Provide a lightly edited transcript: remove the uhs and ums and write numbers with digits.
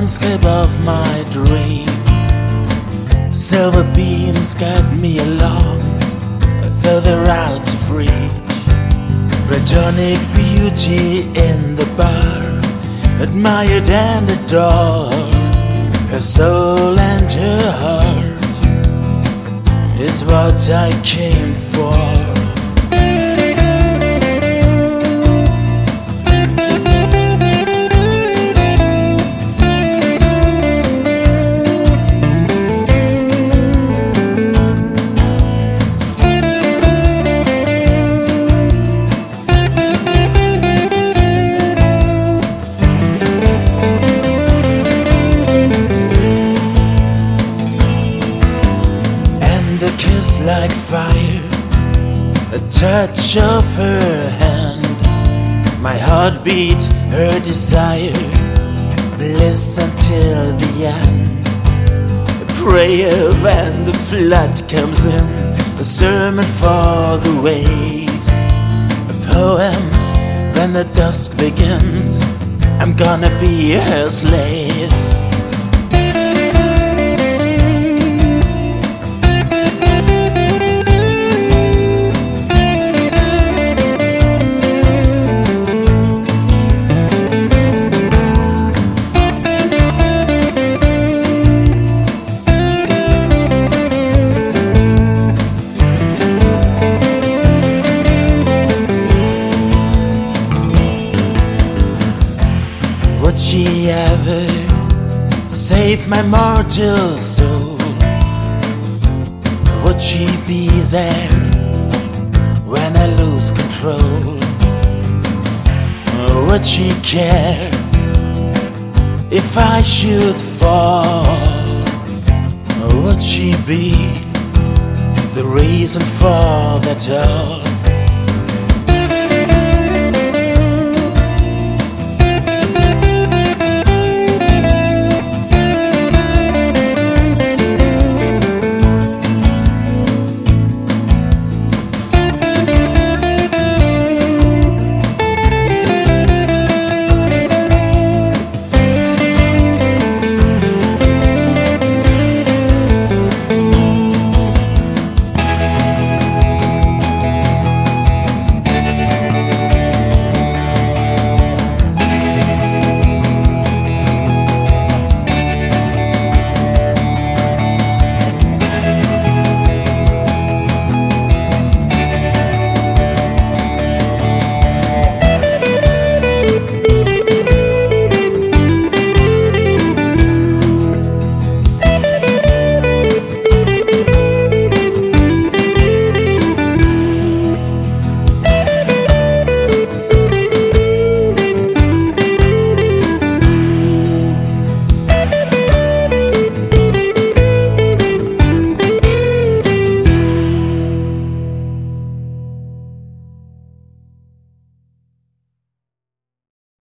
landscape of my dreams. Silver beams guide me along, further out of reach. Platonic beauty in the bar, admired and adored. Her soul and her heart is what I came for. A kiss like fire, a touch of her hand, my heartbeat, her desire, bliss until the end. A prayer when the flood comes in, a sermon for the waves, a poem when the dusk begins. I'm gonna be her slave. Would she ever save my mortal soul? Would she be there when I lose control? Or would she care if I should fall? Or would she be the reason for that all?